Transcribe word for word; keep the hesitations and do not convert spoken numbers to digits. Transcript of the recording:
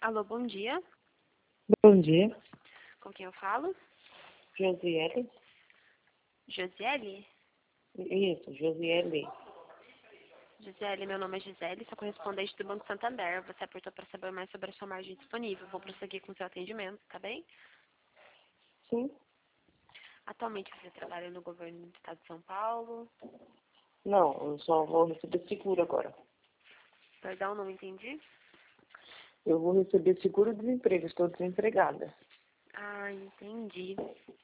Alô, bom dia. Bom dia, Com quem eu falo? Josiele. Josiele? Isso, Josiele. Gisele, meu nome é Gisele, sou correspondente do Banco Santander. Você apertou para saber mais sobre a sua margem disponível. Vou prosseguir com o seu atendimento, tá bem? Sim? Atualmente você trabalha no governo do estado de São Paulo. Não, eu só vou receber seguro agora. Perdão, não entendi. Eu vou receber seguro-desemprego, estou desempregada. Ah, entendi.